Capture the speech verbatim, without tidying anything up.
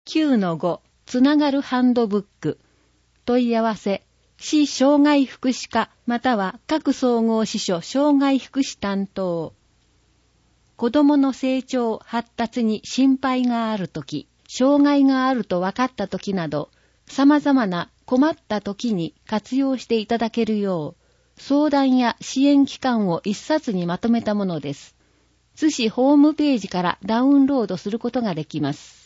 きゅうのご つながるハンドブック。問い合わせ、市障害福祉課または各総合支所障害福祉担当。子供の成長、発達に心配があるとき、障害があると分かったときなど、様々な困ったときに活用していただけるよう、相談や支援機関を一冊にまとめたものです。津市ホームページからダウンロードすることができます。